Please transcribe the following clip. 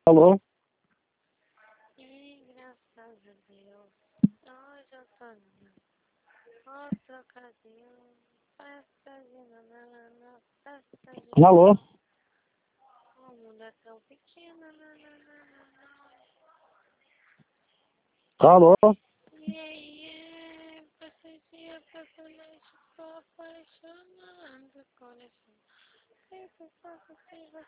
Alô? E graças a Deus, hoje eu tô numa outra ocasião, festa de nananana, festa de Alô? o mundo é tão pequeno, nananana. Alô? Passei dia passa noite, tô apaixonando o coração. Sempre faço se você